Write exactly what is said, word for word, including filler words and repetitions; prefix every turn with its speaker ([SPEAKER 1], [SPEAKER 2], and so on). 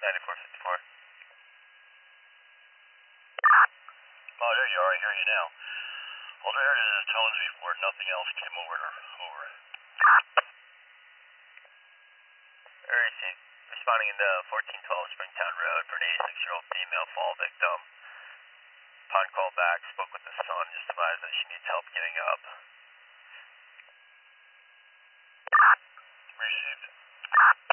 [SPEAKER 1] ninety-four fifty-four. Oh, there you are. I hear you now. All I heard is the tones before. Nothing else came over. Over. Area C. Responding in the fourteen twelve Springtown Road for an eighty-six-year-old female fall victim. Upon call back, spoke with the son, just advised that she needs help getting up. Received.